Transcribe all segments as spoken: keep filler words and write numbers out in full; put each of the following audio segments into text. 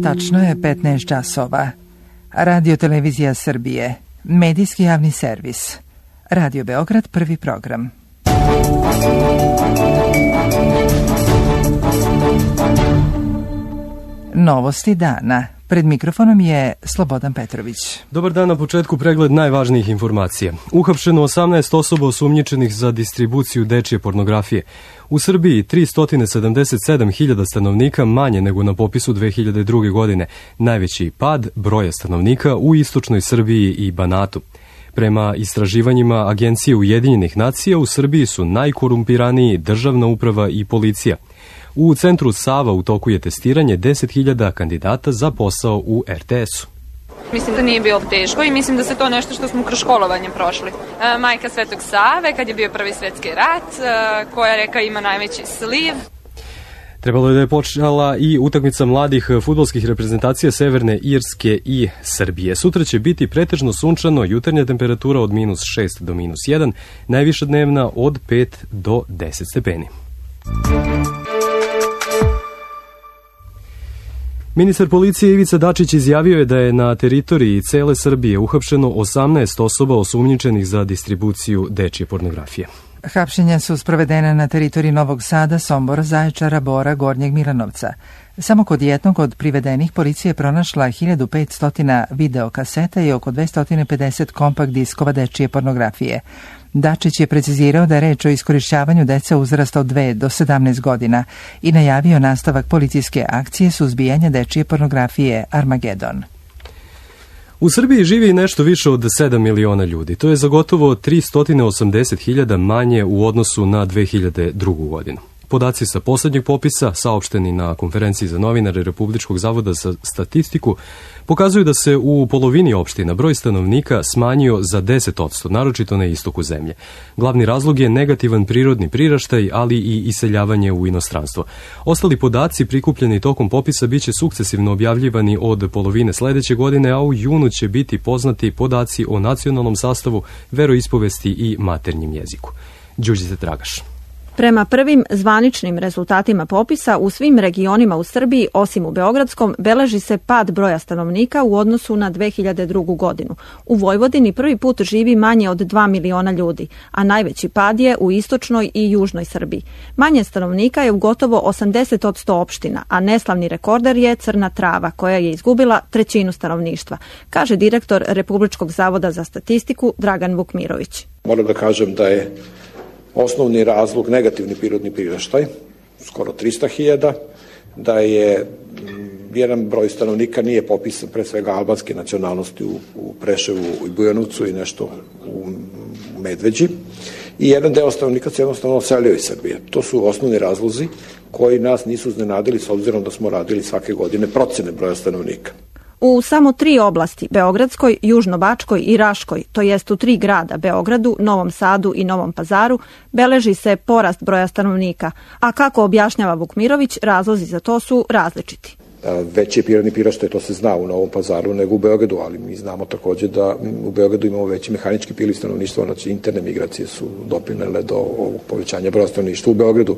Tačno je petnaest časova. Radio Televizija Srbije, medijski javni servis. Radio Beograd, prvi program. Novosti dana. Pred mikrofonom je Slobodan Petrović. Dobar dan, na početku pregled najvažnijih informacija. Uhapšeno osamnaest osoba osumnjičenih za distribuciju dečije pornografije. U Srbiji tristo sedamdeset sedam hiljada stanovnika, manje nego na popisu dve hiljade druge. godine. Najveći pad broja stanovnika u istočnoj Srbiji i Banatu. Prema istraživanjima Agencije Ujedinjenih nacija, u Srbiji su najkorumpiraniji državna uprava i policija. U centru Sava u toku je testiranje deset hiljada kandidata za posao u er te esu. Mislim da nije bilo teško i mislim da se to nešto što smo kroz školovanje prošli. E, majka Svetog Save, kad je bio prvi svetski rat, e, koja reka ima najveći sliv. Trebalo je da je počela i utakmica mladih fudbalskih reprezentacija Severne Irske i Srbije. Sutra će biti pretežno sunčano, jutarnja temperatura od minus šest do minus jedan, najviša dnevna od pet do deset stepeni. Ministar policije Ivica Dačić izjavio je da je na teritoriji cele Srbije uhapšeno osamnaest osoba osumnjičenih za distribuciju dečije pornografije. Hapšenja su sprovedena na teritoriji Novog Sada, Sombora, Zaječara, Bora, Gornjeg Milanovca. Samo kod jednog od privedenih policija je pronašla hiljadu petsto videokaseta i oko dvesta pedeset kompakt diskova dečije pornografije. Dačić je precizirao da je reč o iskorišćavanju dece uzrasta od dve do sedamnaest godina i najavio nastavak policijske akcije suzbijanja dečije pornografije Armagedon. U Srbiji živi nešto više od sedam miliona ljudi. To je za gotovo tristo osamdeset hiljada manje u odnosu na dve hiljade drugu. godinu. Podaci sa poslednjeg popisa, saopšteni na konferenciji za novinare Republičkog zavoda za statistiku, pokazuju da se u polovini opština broj stanovnika smanjio za deset odsto, naročito na istoku zemlje. Glavni razlog je negativan prirodni priraštaj, ali i iseljavanje u inostranstvo. Ostali podaci prikupljeni tokom popisa biće sukcesivno objavljivani od polovine sledeće godine, a u junu će biti poznati podaci o nacionalnom sastavu, veroispovesti i maternjem jeziku. Đurđica Tragaš. Prema prvim zvaničnim rezultatima popisa, u svim regionima u Srbiji, osim u Beogradskom, beleži se pad broja stanovnika u odnosu na dve hiljade drugu. godinu. U Vojvodini prvi put živi manje od dva miliona ljudi, a najveći pad je u istočnoj i južnoj Srbiji. Manje stanovnika je u gotovo osamdeset odsto opština, a neslavni rekorder je Crna Trava, koja je izgubila trećinu stanovništva, kaže direktor Republičkog zavoda za statistiku Dragan Vukmirović. Moram da kažem da je osnovni razlog negativni prirodni priraštaj, skoro trista hiljada, da je jedan broj stanovnika nije popisan, pre svega albanske nacionalnosti u, u Preševu i Bujanovcu i nešto u Medveđi, i jedan deo stanovnika se jednostavno oselio iz Srbije. To su osnovni razlozi koji nas nisu iznenadili s obzirom da smo radili svake godine procene broja stanovnika. U samo tri oblasti, Beogradskoj, Južnobačkoj i Raškoj, to jest u tri grada, Beogradu, Novom Sadu i Novom Pazaru, beleži se porast broja stanovnika, a kako objašnjava Vukmirović, razlozi za to su različiti. Veći je prirodni priraštaj, to se zna u Novom Pazaru nego u Beogradu, ali mi znamo takođe da u Beogradu imamo veći mehanički priliv stanovništva, znači interne migracije su doprinele do ovog povećanja broja stanovništva u Beogradu,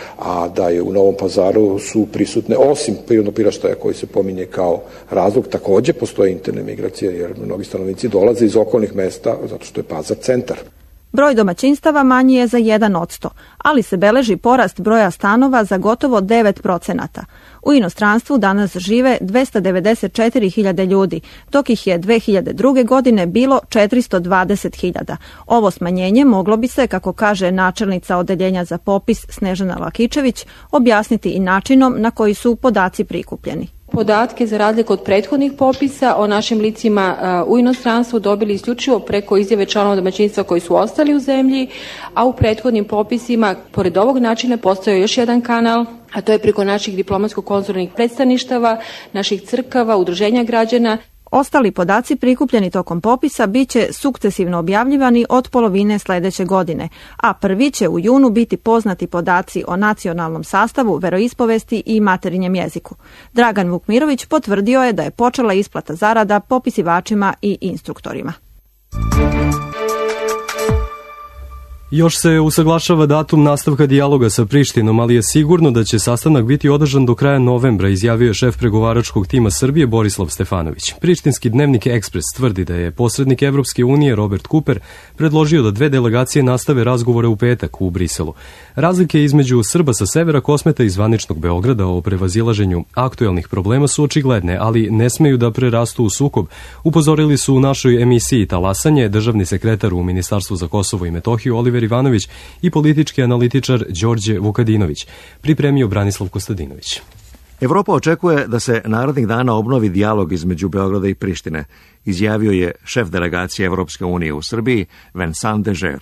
a da je u Novom Pazaru su prisutne, osim prirodnog priraštaja koji se pominje kao razlog, takođe postoje interne migracije, jer mnogi stanovnici dolaze iz okolnih mesta zato što je Pazar centar. Broj domaćinstava manji je za jedan odsto, ali se beleži porast broja stanova za gotovo devet procenata. U inostranstvu danas žive dvesta devedeset četiri hiljade ljudi, dok ih je dve hiljade druge. godine bilo četiristo dvadeset hiljada. Ovo smanjenje moglo bi se, kako kaže načelnica odeljenja za popis Snežana Lakičević, objasniti i načinom na koji su podaci prikupljeni. Podatke za razliku od prethodnih popisa o našim licima u inostranstvu dobili isključivo preko izjave članova domaćinstva koji su ostali u zemlji, a u prethodnim popisima, pored ovog načina, postojao još jedan kanal, a to je preko naših diplomatsko-konzularnih predstavništava, naših crkava, udruženja građana. Ostali podaci prikupljeni tokom popisa biće sukcesivno objavljivani od polovine sledeće godine, a prvi će u junu biti poznati podaci o nacionalnom sastavu, veroispovesti i materinjem jeziku. Dragan Vukmirović potvrdio je da je počela isplata zarada popisivačima i instruktorima. Još se usaglašava datum nastavka dijaloga sa Prištinom, ali je sigurno da će sastanak biti održan do kraja novembra, izjavio je šef pregovaračkog tima Srbije Borislav Stefanović. Prištinski dnevnik Ekspres tvrdi da je posrednik Evropske unije Robert Cooper predložio da dve delegacije nastave razgovore u petak u Briselu. Razlike između Srba sa severa Kosmeta i zvaničnog Beograda o prevazilaženju aktuelnih problema su očigledne, ali ne smeju da prerastu u sukob, upozorili su u našoj emisiji Talasanje državni sekretar u Ministarstvu za Kosovo i Metohiju Oliver Ivanović i politički analitičar Đorđe Vukadinović, pripremio Branislav Kostadinović. Evropa očekuje da se narednih dana obnovi dijalog između Beograda i Prištine, izjavio je šef delegacije Evropske unije u Srbiji Vincent Deger.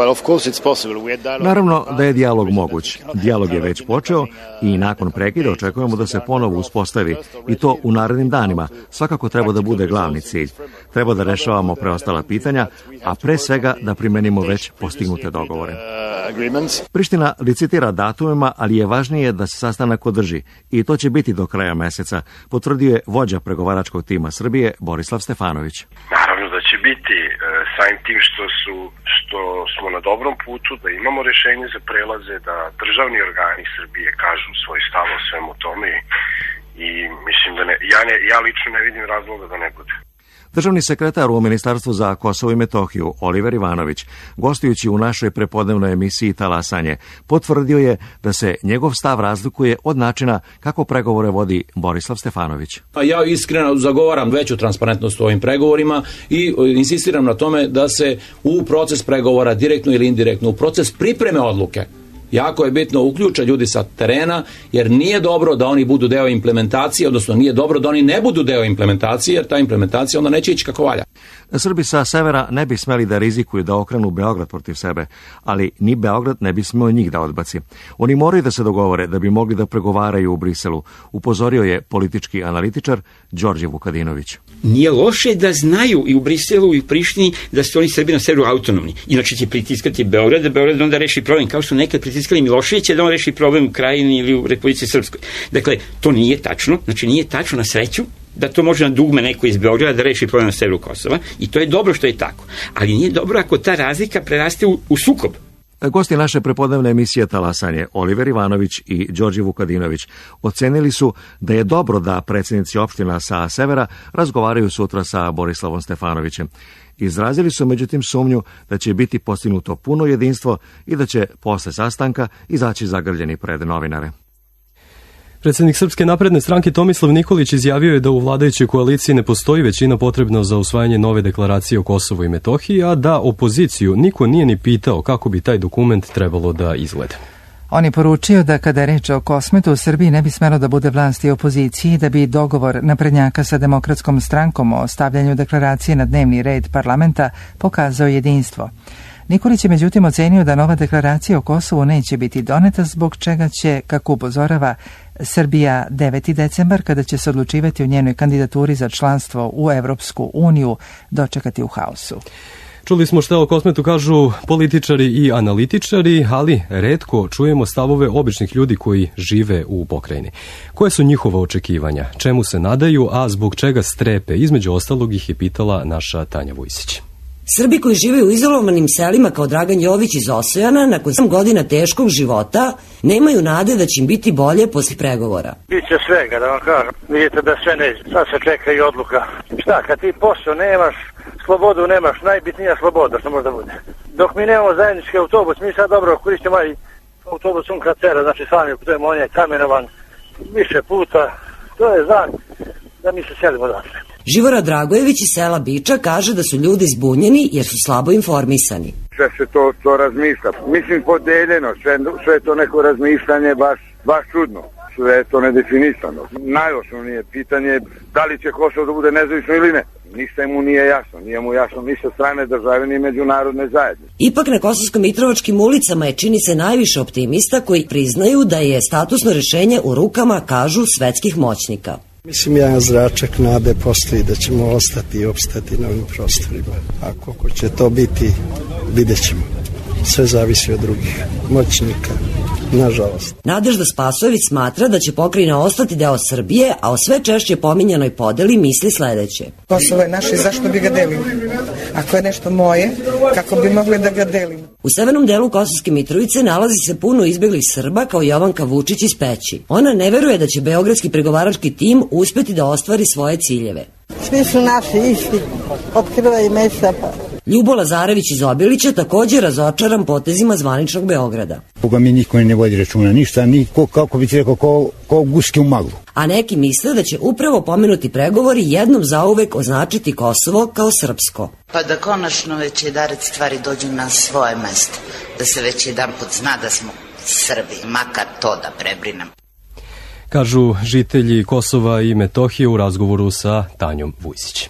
Naravno da je dijalog moguć. Dijalog je već počeo i nakon prekida očekujemo da se ponovo uspostavi i to u narednim danima. Svakako treba da bude glavni cilj. Treba da rešavamo preostala pitanja, a pre svega da primenimo već postignute dogovore. Priština licitira datumima, ali je važnije da se sastanak održi i to će biti do kraja meseca, potvrdio je vođa pregovaračkog tima Srbije Borislav Stefanović. Naravno da će biti samim tim što su što smo na dobrom putu, da imamo rešenje za prelaze, da državni organi Srbije kažu svoj stav o svemu tome i mislim da ne, ja, ne, ja lično ne vidim razloga da ne bude. Državni sekretar u Ministarstvu za Kosovo i Metohiju, Oliver Ivanović, gostujući u našoj prepodnevnoj emisiji Talasanje, potvrdio je da se njegov stav razlikuje od načina kako pregovore vodi Borislav Stefanović. Ja iskreno zagovaram veću transparentnost u ovim pregovorima i insistiram na tome da se u proces pregovora, direktno ili indirektno, u proces pripreme odluke, jako je bitno uključa ljudi sa terena, jer nije dobro da oni budu deo implementacije, odnosno nije dobro da oni ne budu deo implementacije, jer ta implementacija onda neće ići kako valja. Srbi sa severa ne bi smeli da rizikuju da okrenu Beograd protiv sebe, ali ni Beograd ne bi smeo njih da odbaci. Oni moraju da se dogovore da bi mogli da pregovaraju u Briselu, upozorio je politički analitičar Đorđe Vukadinović. Nije loše da znaju i u Briselu i u Prištini da su oni Srbi na severu autonomni. Inače će pritiskati Beograd, da Beograd onda reši problem, kao što nekad pritiskali Miloševića da on reši problem u Krajini ili u Republici Srpskoj. Dakle, to nije tačno, znači nije tačno na sreću da to može na dugme neko iz Beograda da reši problem na severu Kosova i to je dobro što je tako. Ali nije dobro ako ta razlika preraste u, u sukob. Gosti naše prepodnevne emisije Talasanje, Oliver Ivanović i Đorđe Vukadinović, ocenili su da je dobro da predsjednici opština sa severa razgovaraju sutra sa Borislavom Stefanovićem. Izrazili su međutim sumnju da će biti postignuto puno jedinstvo i da će posle sastanka izaći zagrljeni pred novinare. Predsjednik Srpske napredne stranke Tomislav Nikolić izjavio je da u vladajućoj koaliciji ne postoji većina potrebna za usvajanje nove deklaracije o Kosovu i Metohiji, a da opoziciju niko nije ni pitao kako bi taj dokument trebalo da izgleda. On je poručio da kada je reč o Kosmetu u Srbiji ne bi smelo da bude vlasti opoziciji, da bi dogovor naprednjaka sa Demokratskom strankom o stavljanju deklaracije na dnevni red parlamenta pokazao jedinstvo. Nikolić je međutim ocenio da nova deklaracija o Kosovu neće biti doneta, zbog čega će, kako upozorava, Srbija deveti decembar, kada će se odlučivati o njenoj kandidaturi za članstvo u Evropsku uniju, dočekati u haosu. Čuli smo šta o Kosmetu kažu političari i analitičari, ali retko čujemo stavove običnih ljudi koji žive u pokrajini. Koje su njihova očekivanja, čemu se nadaju, a zbog čega strepe? Između ostalog ih je pitala naša Tanja Vujsić. Srbi koji žive u izolovanim selima kao Dragan Jović iz Osojana, nakon sedam godina teškog života, nemaju nade da će im biti bolje posle pregovora. Biće svega, da vam kažem. Vidite da sve neće. Sad se čeka i odluka. Šta, kad ti posao nemaš, slobodu nemaš, najbitnija sloboda što može da bude. Dok mi nemamo zajednički autobus, mi sad dobro koristimo i autobus Unkratera, znači sami putujemo, on je kamenovan više puta. To je znak da mi se selimo odatle. Živora Dragojević iz sela Biča kaže da su ljudi zbunjeni jer su slabo informisani. Sve se to, to razmišlja. Mislim podeljeno, sve, sve to neko razmišljanje baš, baš čudno. Sve je to nedefinisano. Najosnovnije pitanje je da li će Kosovo da bude nezavisno ili ne. Ništa mu nije jasno. Nije mu jasno ni sa strane države ni međunarodne zajednice. Ipak na Kosovsko-Mitrovačkim ulicama je, čini se, najviše optimista koji priznaju da je statusno rešenje u rukama, kažu, svetskih moćnika. Mislim, jedan zračak nade postoji da ćemo ostati i opstati na ovim prostorima. A koliko će to biti, vidjet ćemo. Sve zavisi od drugih moćnika, nažalost. Nadežda Spasojević smatra da će pokrajina ostati deo Srbije, a o sve češće pominjanoj podeli misli sledeće. Kosovo je naše, zašto bi ga delili? ako je nešto moje, kako bi mogli da ga delimo. U severnom delu Kosovske Mitrovice nalazi se puno izbeglih Srba kao Jovanka Vučić iz Peći. Ona ne veruje da će beogradski pregovarački tim uspeti da ostvari svoje ciljeve. Svi su naši isti, od krva i mesa pa. Ljubo Lazarević iz Obilića također razočaran potezima zvaničnog Beograda. Koga mi niko ne vodi računa, ništa, ni ko, kako bi ti rekao, ko, ko guske u maglu. A neki misle da će upravo pomenuti pregovori jednom zauvek označiti Kosovo kao srpsko. Pa da konačno već jedared stvari dođu na svoje mesto, da se već jedan put zna da smo Srbi, makar to da prebrinem. Kažu žitelji Kosova i Metohije u razgovoru sa Tanjom Vujsić.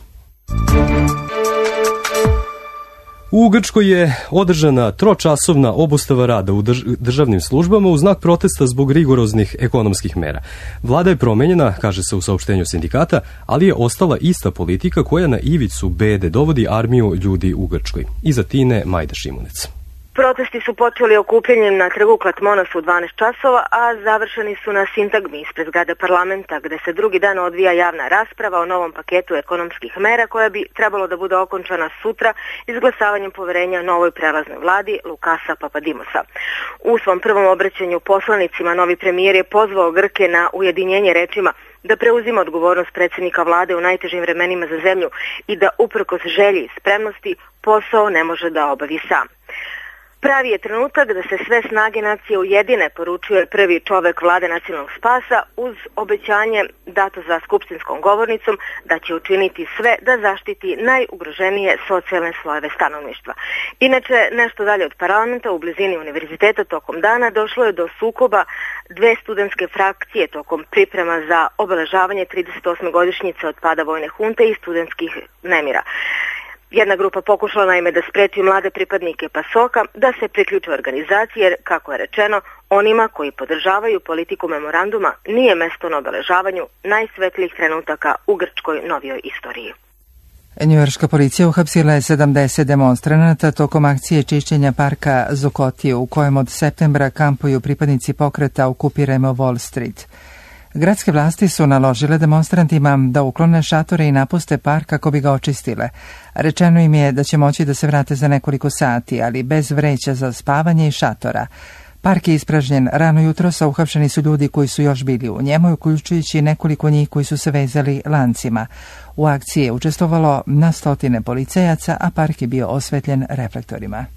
U Grčkoj je održana tročasovna obustava rada u državnim službama u znak protesta zbog rigoroznih ekonomskih mera. Vlada je promenjena, kaže se u saopštenju sindikata, ali je ostala ista politika koja na ivicu bede dovodi armiju ljudi u Grčkoj. Iza Tine Majda Šimunec. Protesti su počeli okupljanjem na trgu Klatmonos u dvanaest časova, a završeni su na Sintagmi ispred zgrade parlamenta, gde se drugi dan odvija javna rasprava o novom paketu ekonomskih mera koja bi trebalo da bude okončana sutra izglasavanjem poverenja novoj prelaznoj vladi Lukasa Papadimosa. U svom prvom obraćanju poslanicima novi premijer je pozvao Grke na ujedinjenje rečima da preuzima odgovornost predsjednika vlade u najtežim vremenima za zemlju i da uprkos želji i spremnosti posao ne može da obavi sam. Pravi je trenutak da se sve snage nacije ujedine, poručuje prvi čovek vlade nacionalnog spasa uz obećanje dato za skupštinskom govornicom da će učiniti sve da zaštiti najugroženije socijalne slojeve stanovništva. Inače, nešto dalje od parlamenta u blizini univerziteta tokom dana došlo je do sukoba dve studentske frakcije tokom priprema za obeležavanje trideset osme godišnjice od pada vojne hunte i studentskih nemira. Jedna grupa pokušala naime da spreči mlade pripadnike Pasoka da se priključe organizaciji jer, kako je rečeno, onima koji podržavaju politiku memoranduma nije mesto na obeležavanju najsvetlijih trenutaka u grčkoj novijoj istoriji. Njujorška policija uhapsila je sedamdeset demonstranata tokom akcije čišćenja parka Zokotije u kojem od septembra kampuju pripadnici pokreta Okupirajmo Wall Street. Gradske vlasti su naložile demonstrantima da uklone šatore i napuste park kako bi ga očistile. Rečeno im je da će moći da se vrate za nekoliko sati, ali bez vreća za spavanje i šatora. Park je ispražnjen rano jutros, a uhapšeni su ljudi koji su još bili u njemu, uključujući nekoliko njih koji su se vezali lancima. U akciji je učestvovalo na stotine policajaca, a park je bio osvetljen reflektorima.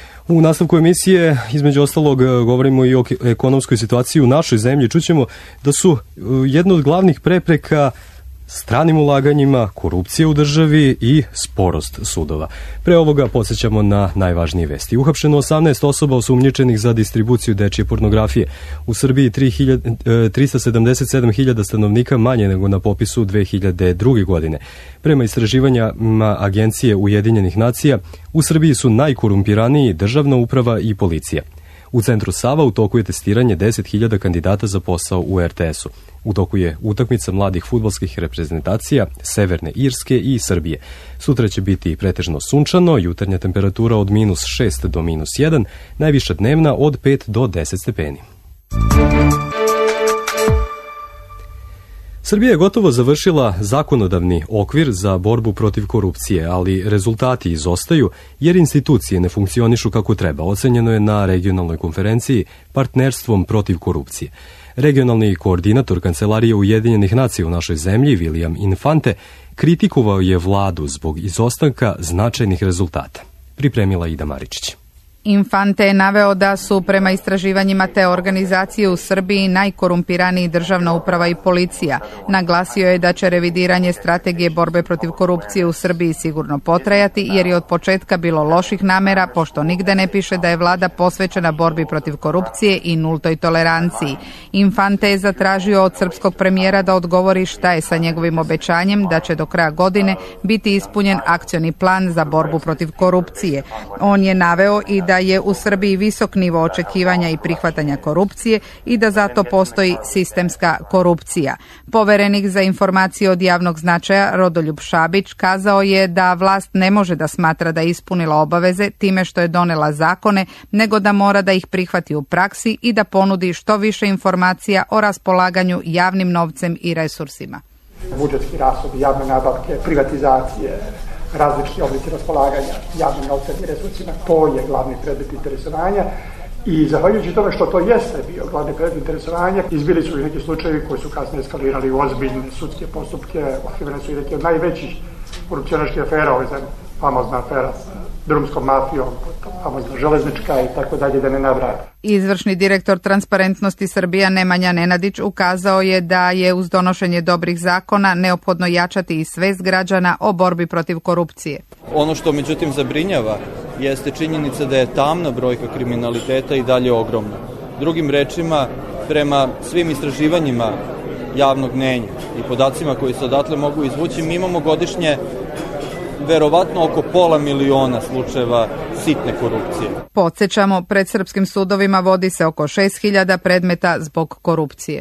U nastavku emisije, između ostalog, govorimo i o ekonomskoj situaciji u našoj zemlji. Čućemo da su jedna od glavnih prepreka stranim ulaganjima, korupcija u državi i sporost sudova. Pre ovoga podsjećamo na najvažnije vesti. Uhapšeno osamnaest osoba osumnjičenih za distribuciju dečije pornografije. U Srbiji trista sedamdeset sedam hiljada stanovnika manje nego na popisu dve hiljade druge. godine. Prema istraživanjima Agencije Ujedinjenih nacija, u Srbiji su najkorumpiraniji državna uprava i policija. U centru Sava u toku je testiranje deset hiljada kandidata za posao u er te esu. U toku je utakmica mladih fudbalskih reprezentacija Severne Irske i Srbije. Sutra će biti pretežno sunčano, jutarnja temperatura od minus šest do minus jedan, najviša dnevna od pet do deset stepeni. Srbija je gotovo završila zakonodavni okvir za borbu protiv korupcije, ali rezultati izostaju jer institucije ne funkcionišu kako treba, ocenjeno je na regionalnoj konferenciji Partnerstvom protiv korupcije. Regionalni koordinator Kancelarije Ujedinjenih nacija u našoj zemlji, William Infante, kritikovao je vladu zbog izostanka značajnih rezultata. Pripremila Ida Maričić. Infante je naveo da su prema istraživanjima te organizacije u Srbiji najkorumpiraniji državna uprava i policija. Naglasio je da će revidiranje strategije borbe protiv korupcije u Srbiji sigurno potrajati jer je od početka bilo loših namera, pošto nigde ne piše da je vlada posvećena borbi protiv korupcije i nultoj toleranciji. Infante je zatražio od srpskog premijera da odgovori šta je sa njegovim obećanjem da će do kraja godine biti ispunjen akcioni plan za borbu protiv korupcije. On je naveo i da je u Srbiji visok nivo očekivanja i prihvatanja korupcije i da zato postoji sistemska korupcija. Poverenik za informacije od javnog značaja Rodoljub Šabić kazao je da vlast ne može da smatra da je ispunila obaveze time što je donela zakone, nego da mora da ih prihvati u praksi i da ponudi što više informacija o raspolaganju javnim novcem i resursima. Budžetski rashodi, javne nabavke, privatizacije, različiti oblici raspolaganja javnim novcem i resursima. To je glavni predmet interesovanja. I zahvaljujući tome što to jeste bio glavni predmet interesovanja, izbili su i neki slučajevi koji su kasnije eskalirali u ozbiljne sudske postupke, otkrivene su i neki od najvećih korupcionaških afera ove zemlje, famozna afera s drumskom mafijom, famozna železnička i tako dalje, da ne nabrajam. Izvršni direktor Transparentnosti Srbija Nemanja Nenadić ukazao je da je uz donošenje dobrih zakona neophodno jačati i svest građana o borbi protiv korupcije. Ono što međutim zabrinjava jeste činjenica da je tamna brojka kriminaliteta i dalje ogromna. Drugim rečima, prema svim istraživanjima javnog mnjenja i podacima koji se odatle mogu izvući, mi imamo godišnje verovatno oko pola miliona slučajeva sitne korupcije. Podsjećamo, pred srpskim sudovima vodi se oko šest hiljada predmeta zbog korupcije.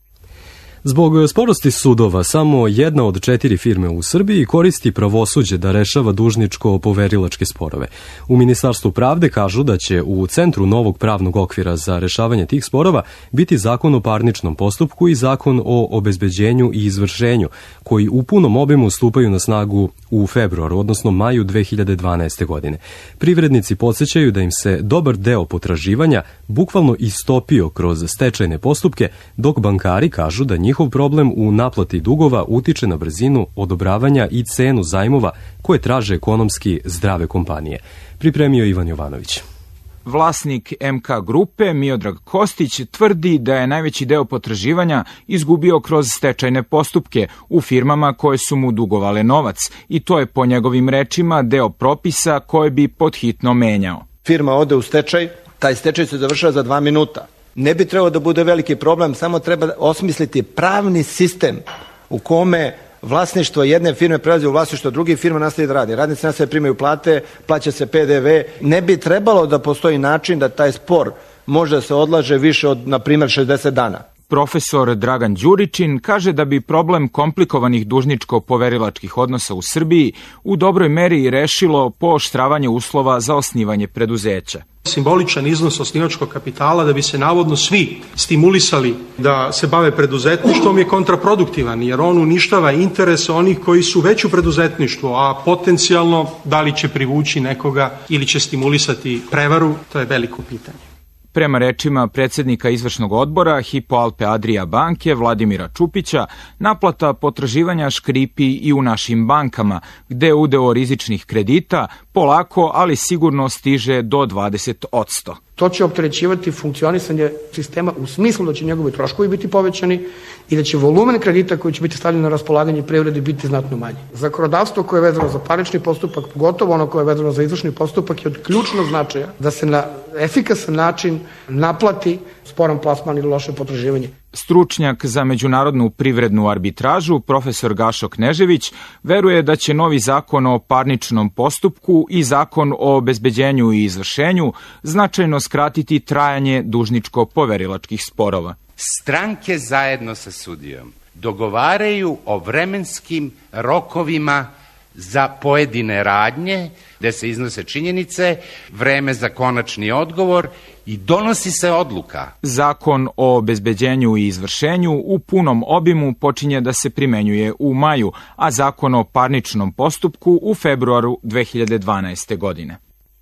Zbog sporosti sudova, samo jedna od četiri firme u Srbiji koristi pravosuđe da rešava dužničko-poverilačke sporove. U Ministarstvu pravde kažu da će u centru novog pravnog okvira za rešavanje tih sporova biti zakon o parničnom postupku i zakon o obezbeđenju i izvršenju, koji u punom obimu stupaju na snagu u februaru, odnosno maju dve hiljade dvanaeste. godine. Privrednici podsjećaju da im se dobar deo potraživanja bukvalno istopio kroz stečajne postupke, dok bankari kažu da njih Njihov problem u naplati dugova utiče na brzinu odobravanja i cenu zajmova koje traže ekonomski zdrave kompanije. Pripremio Ivan Jovanović. Vlasnik M K grupe Miodrag Kostić tvrdi da je najveći deo potraživanja izgubio kroz stečajne postupke u firmama koje su mu dugovale novac i to je po njegovim rečima deo propisa koje bi podhitno menjao. Firma ode u stečaj, taj stečaj se završava za dva minuta. Ne bi trebao da bude veliki problem, samo treba osmisliti pravni sistem u kome vlasništvo jedne firme prelazi u vlasništvo druge firme, nastavi da radi. Radnici nastavi primaju plate, plaća se P D V. Ne bi trebalo da postoji način da taj spor može da se odlaže više od, na primjer, šezdeset dana. Profesor Dragan Đuričin kaže da bi problem komplikovanih dužničko-poverilačkih odnosa u Srbiji u dobroj meri rešilo pooštravanje uslova za osnivanje preduzeća. Simboličan iznos osnivačkog kapitala da bi se navodno svi stimulisali da se bave preduzetništvom je kontraproduktivan, jer on uništava interes onih koji su već u preduzetništvu, a potencijalno da li će privući nekoga ili će stimulisati prevaru, to je veliko pitanje. Prema rečima predsjednika izvršnog odbora Hypo Alpe Adria banke Vladimira Čupića, naplata potraživanja škripi i u našim bankama, gde udeo rizičnih kredita polako, ali sigurno stiže do dvadeset posto. To će opterećivati funkcionisanje sistema u smislu da će njegovi troškovi biti povećani i da će volumen kredita koji će biti stavljen na raspolaganje privredi biti znatno manji. Zakonodavstvo koje je vezano za parnični postupak, pogotovo ono koje je vezano za izvršni postupak, je od ključnog značaja da se na efikasan način naplati sporan plasman ili loše potraživanje. Stručnjak za međunarodnu privrednu arbitražu, profesor Gašo Knežević, veruje da će novi zakon o parničnom postupku i zakon o obezbeđenju i izvršenju značajno skratiti trajanje dužničko-poverilačkih sporova. Stranke zajedno sa sudijom dogovaraju o vremenskim rokovima za pojedine radnje, gde se iznose činjenice, vreme za konačni odgovor i donosi se odluka. Zakon o obezbeđenju i izvršenju u punom obimu počinje da se primenjuje u maju, a zakon o parničnom postupku u februaru dve hiljade dvanaeste. godine.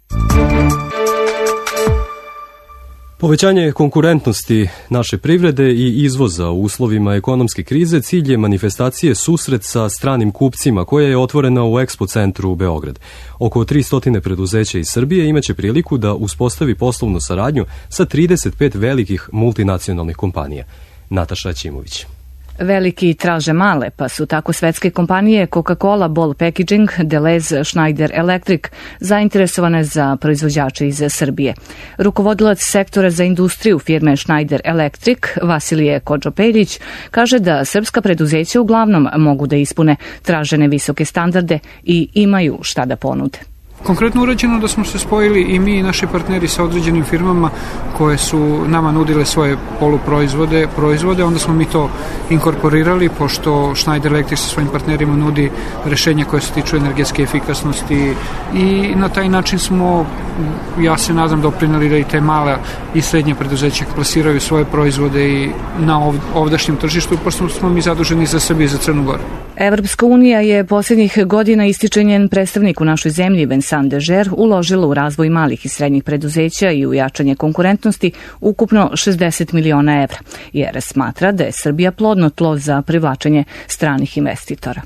Povećanje konkurentnosti naše privrede i izvoza u uslovima ekonomske krize cilj je manifestacije Susret sa stranim kupcima koja je otvorena u Expo centru u Beograd. Oko tristo preduzeća iz Srbije imaće priliku da uspostavi poslovnu saradnju sa trideset pet velikih multinacionalnih kompanija. Nataša Ćimović. Veliki traže male, pa su tako svetske kompanije Coca-Cola, Ball Packaging, Deleuze, Schneider Electric zainteresovane za proizvođače iz Srbije. Rukovodilac sektora za industriju firme Schneider Electric, Vasilije Kodžopeljić, kaže da srpska preduzeća uglavnom mogu da ispune tražene visoke standarde i imaju šta da ponude. Konkretno urađeno da smo se spojili i mi i naši partneri sa određenim firmama koje su nama nudile svoje poluproizvode, proizvode, onda smo mi to inkorporirali, pošto Schneider Electric sa svojim partnerima nudi rešenja koje se tiču energetske efikasnosti i na taj način smo, ja se nadam, doprineli da i te male i srednje preduzeća plasiraju svoje proizvode i na ovdašnjem tržištu, pošto smo mi zaduženi za Srbiju i za Crnu Goru. Evropska unija je posljednjih godina, ističe njen predstavnik u našoj zemlji Vincent Dežer, uložila u razvoj malih i srednjih preduzeća i u jačanje konkurentnosti ukupno šezdeset miliona evra, jer smatra da je Srbija plodno tlo za privlačenje stranih investitora.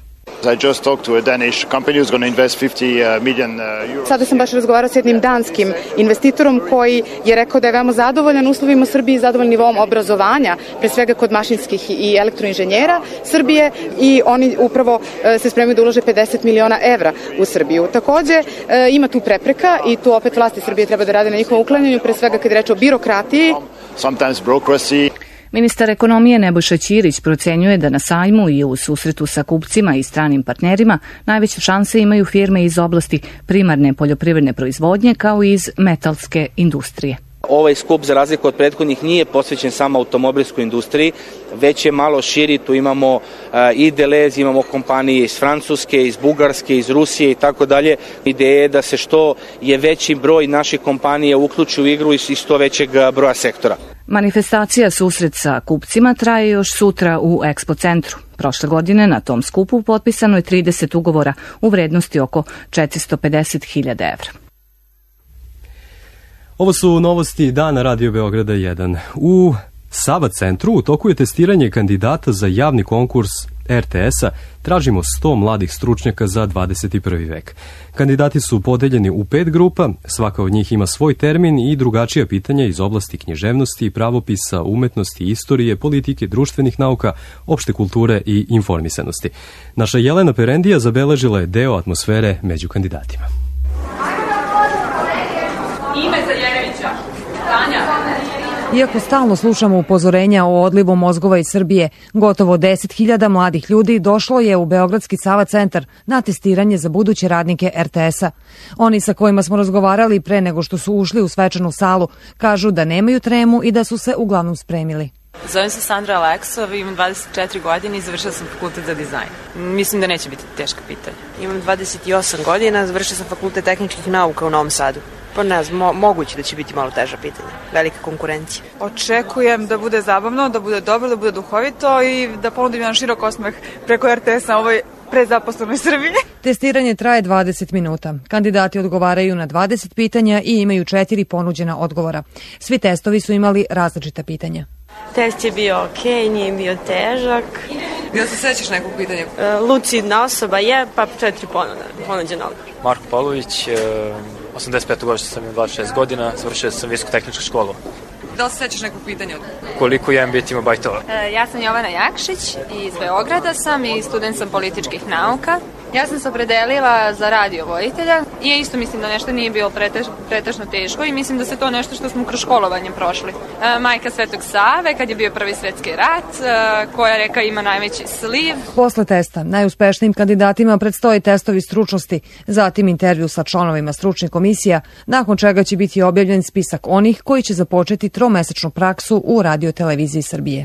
Sada sam baš razgovarao s jednim danskim investitorom koji je rekao da je veoma zadovoljan uslovima Srbije i zadovoljan nivom obrazovanja, pre svega kod mašinskih i elektroinženjera Srbije, i oni upravo se spremaju da ulože pedeset miliona evra u Srbiju. Takođe, ima tu prepreka i tu opet vlasti Srbije treba da rade na njihovom uklanjanju, pre svega kad je reč o birokratiji. Ministar ekonomije Nebojša Ćirić procenjuje da na sajmu i u susretu sa kupcima i stranim partnerima najveće šanse imaju firme iz oblasti primarne poljoprivredne proizvodnje kao i iz metalske industrije. Ovaj skup, za razliku od prethodnih, nije posvećen samo automobilskoj industriji, već je malo širi. Tu imamo uh, i Delez, imamo kompanije iz Francuske, iz Bugarske, iz Rusije i tako dalje. Ideja je da se što je veći broj naših kompanija uključi u igru iz što većeg broja sektora. Manifestacija susret sa kupcima traje još sutra u Expo centru. Prošle godine na tom skupu potpisano je trideset ugovora u vrednosti oko četiristo pedeset hiljada evra. Ovo su novosti dana Radio Beograda jedan. U Sava centru u toku je testiranje kandidata za javni konkurs er te es-a. Tražimo sto mladih stručnjaka za dvadeset prvi vek. Kandidati su podeljeni u pet grupa, svaka od njih ima svoj termin i drugačija pitanja iz oblasti književnosti, pravopisa, umetnosti, istorije, politike, društvenih nauka, opšte kulture i informisanosti. Naša Jelena Perendija zabeležila je deo atmosfere među kandidatima. Ime za Jerevića. Tanja. Iako stalno slušamo upozorenja o odlivu mozgova iz Srbije, gotovo deset hiljada mladih ljudi došlo je u Beogradski Sava centar na testiranje za buduće radnike er te es-a. Oni sa kojima smo razgovarali pre nego što su ušli u svečanu salu kažu da nemaju tremu i da su se uglavnom spremili. Zovem se Sandra Aleksov, imam dvadeset četiri godine i završila sam fakultet za dizajn. Mislim da neće biti teška pitanja. Imam dvadeset osam godina, završila sam fakultet tehničkih nauka u Novom Sadu. Pa ne znam, mo moguće da će biti malo teža pitanja. Velika konkurencija. Očekujem da bude zabavno, da bude dobro, da bude duhovito i da ponudim jedan širok osmeh preko er te es-a na ovoj prezaposlenoj Srbiji. Testiranje traje dvadeset minuta. Kandidati odgovaraju na dvadeset pitanja i imaju četiri ponuđena odgovora. Svi testovi su imali različita pitanja. Test je bio okej, nije bio težak. Jel se sećaš nekog pitanja? E, lucidna osoba je, pa četiri ponuđena odgovor. Marko Pavlović, osamdeset pete godište sam, imam dvadeset šest godina, završio sam visokotehničku školu. Da li se sećaš nekog pitanja? Koliko jedan bit ima bajtova? E, ja sam Jovana Jakšić, iz Beograda sam i student sam političkih nauka. Ja sam se opredelila za radio voditelja i ja isto mislim da nešto nije bilo pretež, pretežno teško i mislim da se to nešto što smo kroz školovanje prošli. E, majka Svetog Save, kad je bio prvi svetski rat, e, koja reka ima najveći sliv. Posle testa najuspešnijim kandidatima predstoji testovi stručnosti, zatim intervju sa članovima stručnih komisija, nakon čega će biti objavljen spisak onih koji će započeti tromesečnu praksu u Radio-televiziji Srbije.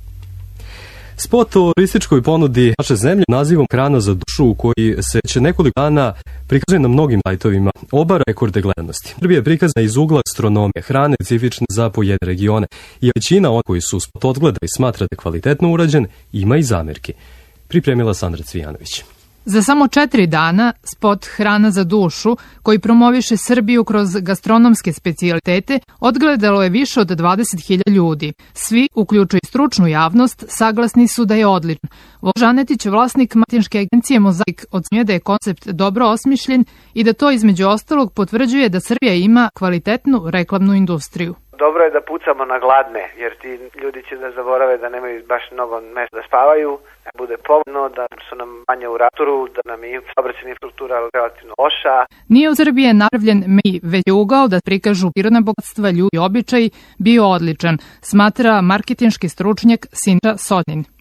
Spot o turističkoj ponudi naše zemlje nazivom Hrana za dušu, koji se će nekoliko dana prikazuje na mnogim sajtovima, obara rekorde gledanosti. Srbija je prikazana iz ugla gastronomije, hrane specifične za pojedine regione i većina onih koji su spot odgledali i smatra da je kvalitetno urađen ima i zamerki. Pripremila Sandra Cvijanović. Za samo četiri dana spot Hrana za dušu, koji promoviše Srbiju kroz gastronomske specijalitete, odgledalo je više od dvadeset hiljada ljudi. Svi, uključujući stručnu javnost, saglasni su da je odličan. Voža Anetić, vlasnik marketinške agencije Mozaik, ocenjuje da je koncept dobro osmišljen i da to između ostalog potvrđuje da Srbija ima kvalitetnu reklamnu industriju. Dobro je da pucamo na gladne, jer ti ljudi će da zaborave da nemaju baš mnogo mesta da spavaju, da bude povoljno, da su nam manje u ratoru, da nam je saobraćajna infrastruktura relativno loša. Nije u Srbiji napravljen medij, već je ugao da prikažu prirodna bogatstva, ljudi i običaji bio odličan, smatra marketinški stručnjak Sinča Sodnin.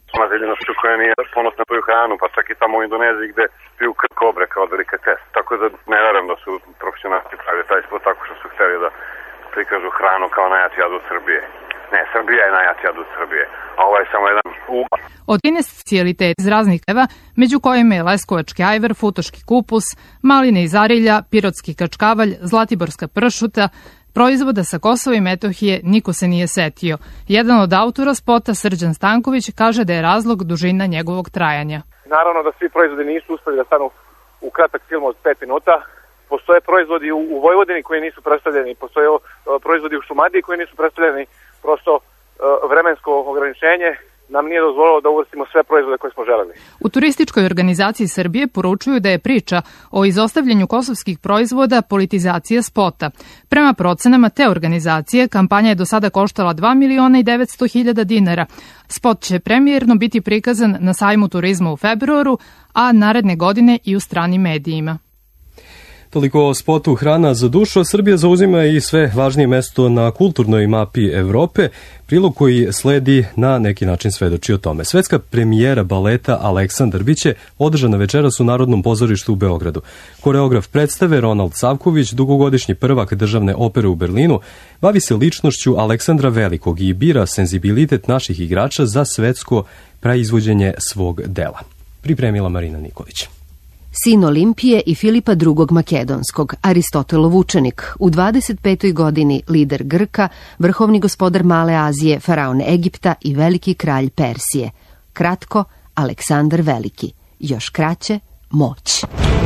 Ona zeljenošću koja nije ponosna svoju hranu, pa čak i tamo u Indoneziji gde piju kobre kao delikates. Tako da ne verujem da su profesionalci pravili taj spot tako što su hteli da prikažu hranu kao najjači adut Srbije. Ne, Srbija je najjači adut Srbije, a ovo je samo jedan uba. Od trinaest specijaliteta iz raznih krajeva, među kojima je leskovački ajvar, futoški kupus, maline iz Arilja, pirotski kačkavalj, zlatiborska pršuta, proizvoda sa Kosova i Metohije niko se nije setio. Jedan od autora spota, Srđan Stanković, kaže da je razlog dužina njegovog trajanja. Naravno da svi proizvodi nisu uspeli da stanu u kratak film od pet minuta. Postoje proizvodi u, u Vojvodini koji nisu predstavljeni, postoje uh, proizvodi u Šumadiji koji nisu predstavljeni, prosto uh, vremensko ograničenje nam nije dozvolilo da uvrstimo sve proizvode koje smo želeli. U turističkoj organizaciji Srbije poručuju da je priča o izostavljanju kosovskih proizvoda politizacija spota. Prema procenama te organizacije, kampanja je do sada koštala dva miliona i devetsto hiljada dinara. Spot će premijerno biti prikazan na sajmu turizma u februaru, a naredne godine i u stranim medijima. Toliko o spotu Hrana za dušu, a Srbija zauzima i sve važnije mesto na kulturnoj mapi Evrope. Prilog koji sledi na neki način svedoči o tome. Svetska premijera baleta Aleksandar biće održana večeras u Narodnom pozorištu u Beogradu. Koreograf predstave Ronald Savković, dugogodišnji prvak državne opere u Berlinu, bavi se ličnošću Aleksandra Velikog i bira senzibilitet naših igrača za svetsko praizvođenje svog dela. Pripremila Marina Nikolić. Sin Olimpije i Filipa drugog. Makedonskog, Aristotelov učenik, u dvadeset petoj godini lider Grka, vrhovni gospodar Male Azije, faraon Egipta i veliki kralj Persije. Kratko, Aleksandar Veliki. Još kraće, moć.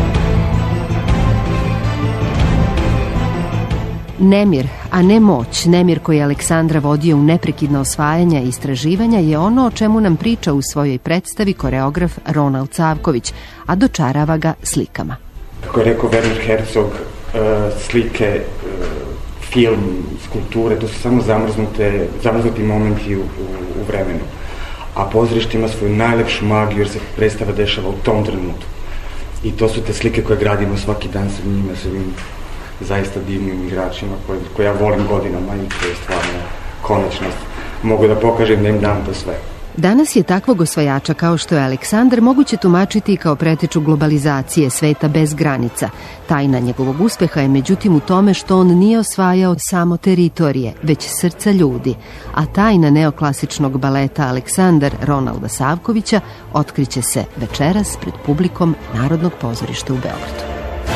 Nemir, a ne moć, nemir koji je Aleksandra vodio u neprekidna osvajanja i istraživanja je ono o čemu nam priča u svojoj predstavi koreograf Ronald Savković, a dočarava ga slikama. Kako je rekao Werner Herzog, slike, film, skulpture, to su samo zamrznute, zamrznuti momenti u, u, u vremenu. A pozorište ima svoju najlepšu magiju jer se predstava dešava u tom trenutku. I to su te slike koje gradimo svaki dan sa njima, sa njima. Zaista divnim igračima koje, koje ja volim godinama i to je stvarno konačnost. Mogu da pokažem da im dam to sve. Danas je takvog osvajača kao što je Aleksandar moguće tumačiti kao preteču globalizacije sveta bez granica. Tajna njegovog uspeha je međutim u tome što on nije osvajao samo teritorije, već srca ljudi. A tajna neoklasičnog baleta Aleksandar Ronalda Savkovića otkriće se večeras pred publikom Narodnog pozorišta u Beogradu.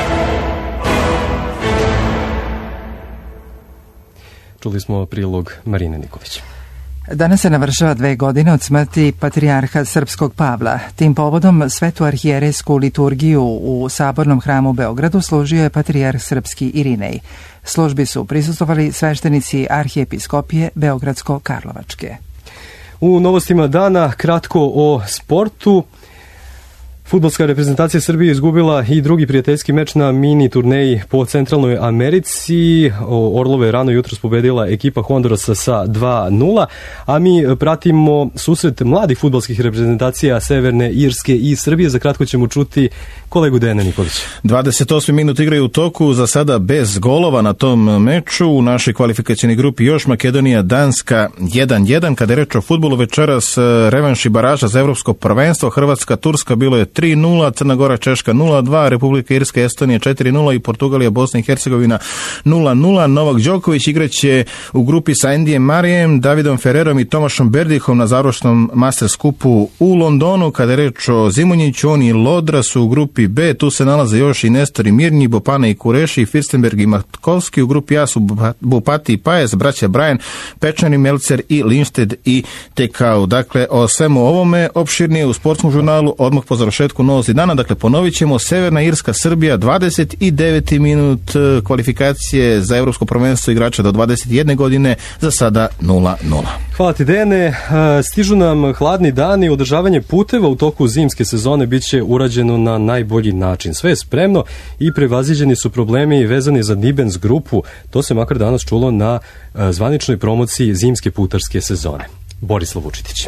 Čuli smo prilog Marine Nikolić. Danas se navršava dve godine od smrti patrijarha srpskog Pavla. Tim povodom svetu arhijerejsku liturgiju u Sabornom hramu u Beogradu služio je patrijarh srpski Irinej. Službi su prisustvovali sveštenici arhijepiskopije Beogradsko-Karlovačke. U novostima dana kratko o sportu. Fudbalska reprezentacija Srbije izgubila i drugi prijateljski meč na mini turneji po Centralnoj Americi. Orlove rano jutros pobedila ekipa Hondurasa sa dva nula, a mi pratimo susret mladih fudbalskih reprezentacija Severne Irske i Srbije. Za kratko ćemo čuti kolegu Dejana Nikolića. dvadeset osmi minut igraju u toku, za sada bez golova na tom meču. U našoj kvalifikacijnoj grupi još Makedonija, Danska jedan jedan. Kada je reč o fudbalu večeras revanš i baraža za evropsko prvenstvo, Hrvatska, Turska bilo je tri nula, Crna Gora, Češka nula dva, Republika Irska, Estonija četiri nula i Portugalija, Bosna i Hercegovina nula nula. Novak Đoković igraće u grupi sa Andijem Marijem, Davidom Ferrerom i Tomašom Berdihom na završnom Masters skupu u Londonu. Kada je reč o Zimonjiću, oni i Lodra su u grupi B, tu se nalaze još i Nestor i Mirnji, Bopana i Kureši, Firstenberg i Matkovski. U grupi A su Bupati i Pajes, braća Brian, Pečani, Melcer i Linšted i Tekau. Dakle, o svemu ovome opširnije u sportskom žurnalu odmah po završetku novosti dana. Dakle, ponovit ćemo Severna Irska, Srbija, dvadeset deveti minut kvalifikacije za evropsko prvenstvo igrača do dvadeset jedne godine, za sada nula nula. Hvala ti, Dejane. Stižu nam hladni dani, održavanje puteva u toku zimske sezone biće urađeno na najbolji način. Sve je spremno i prevaziđeni su problemi vezani za Nibens grupu. To se makar danas čulo na zvaničnoj promociji zimske putarske sezone. Borislav Vučitić.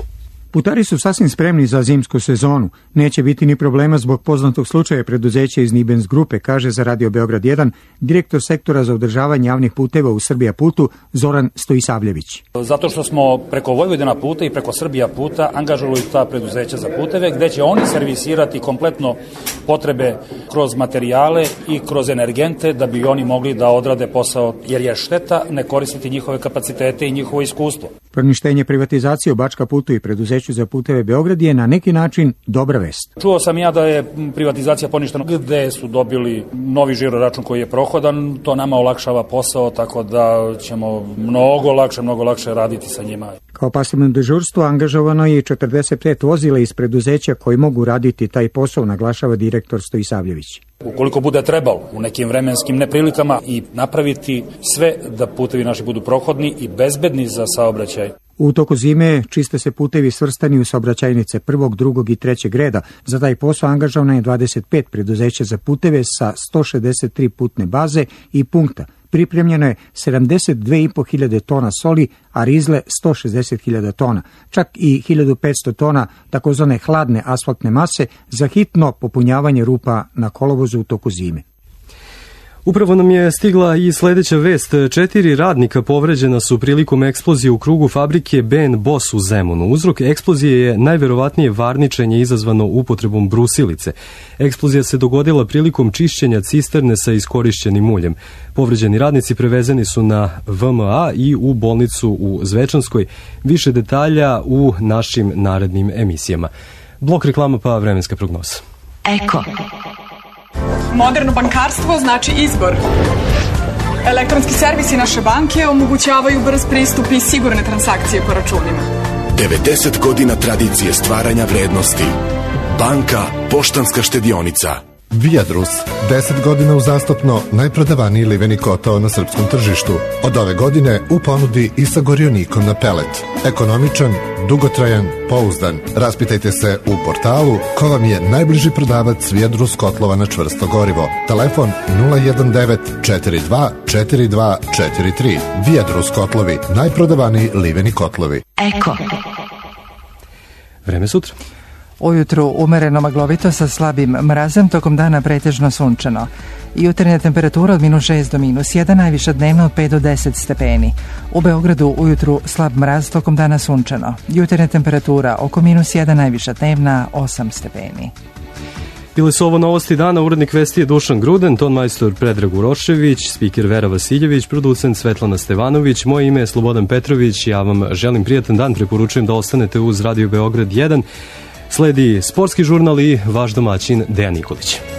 Putari su sasvim spremni za zimsku sezonu. Neće biti ni problema zbog poznatog slučaja preduzeća iz Nibens grupe, kaže za Radio Beograd jedan direktor sektora za održavanje javnih puteva u Srbija putu Zoran Stojisavljević. Zato što smo preko Vojvodina puta i preko Srbija puta angažovali ta preduzeća za puteve, gde će oni servisirati kompletno potrebe kroz materijale i kroz energente da bi oni mogli da odrade posao, jer je šteta ne koristiti njihove kapacitete i njihovo iskustvo. Poništenje privatizacije u Bačka putu i preduzeću za puteve Beograd je na neki način dobra vest. Čuo sam ja da je privatizacija poništena gde su dobili novi žiro račun koji je prohodan, to nama olakšava posao, tako da ćemo mnogo lakše, mnogo lakše raditi sa njima. Kao pasivno dežurstvo angažovano je četrdeset pet vozila iz preduzeća koji mogu raditi taj posao, naglašava direktor Stojisavljević. Ukoliko bude trebalo u nekim vremenskim neprilikama i napraviti sve da putevi naši budu prohodni i bezbedni za saobraćaj. U toku zime čiste se putevi svrstani u saobraćajnice prvog, drugog i trećeg reda. Za taj posao angažovano je dvadeset pet preduzeća za puteve sa sto šezdeset tri putne baze i punkta. Pripremljeno je sedamdeset dve i po hiljade tona soli, a rizle sto šezdeset hiljada tona. Čak i hiljadu petsto tona takozvane hladne asfaltne mase za hitno popunjavanje rupa na kolovozu u toku zime. Upravo nam je stigla i sledeća vest. Četiri radnika povređena su prilikom eksplozije u krugu fabrike B N Boss u Zemunu. Uzrok eksplozije je najverovatnije varničenje izazvano upotrebom brusilice. Eksplozija se dogodila prilikom čišćenja cisterne sa iskorišćenim uljem. Povređeni radnici prevezeni su na V M A i u bolnicu u Zvečanskoj. Više detalja u našim narednim emisijama. Blok reklama pa vremenska prognoza. Eko. Moderno bankarstvo znači izbor. Elektronski servisi naše banke omogućavaju brz pristup i sigurne transakcije po računima. devedeset godina tradicije stvaranja vrednosti. Banka Poštanska štedionica. Viadrus, deset godina uzastopno najprodavaniji liveni kotao na srpskom tržištu. Od ove godine u ponudi i sa gorionikom na pelet. Ekonomičan, dugotrajan, pouzdan. Raspitajte se u portalu ko vam je najbliži prodavac Viadrus kotlova na čvrsto gorivo. Telefon nula jedan devet četiri dva četiri dva četiri tri. Viadrus kotlovi, najprodavaniji liveni kotlovi. Eko. Vreme sutra. Ujutru umereno maglovito sa slabim mrazem, tokom dana pretežno sunčano. Jutarnja temperatura od minus šest do minus jedan, najviša dnevna od pet do deset stepeni. U Beogradu ujutru slab mraz, tokom dana sunčano. Jutarnja temperatura oko minus jedan, najviša dnevna osam stepeni. Bile su ovo novosti dana, urednik vesti je Dušan Gruden, ton majstor Predrag Urošević, spiker Vera Vasiljević, producent Svetlana Stevanović, moje ime je Slobodan Petrović, ja vam želim prijatan dan, preporučujem da ostanete uz Radio Beograd jedan. Sledi sportski žurnal i vaš domaćin Dejan Nikolić.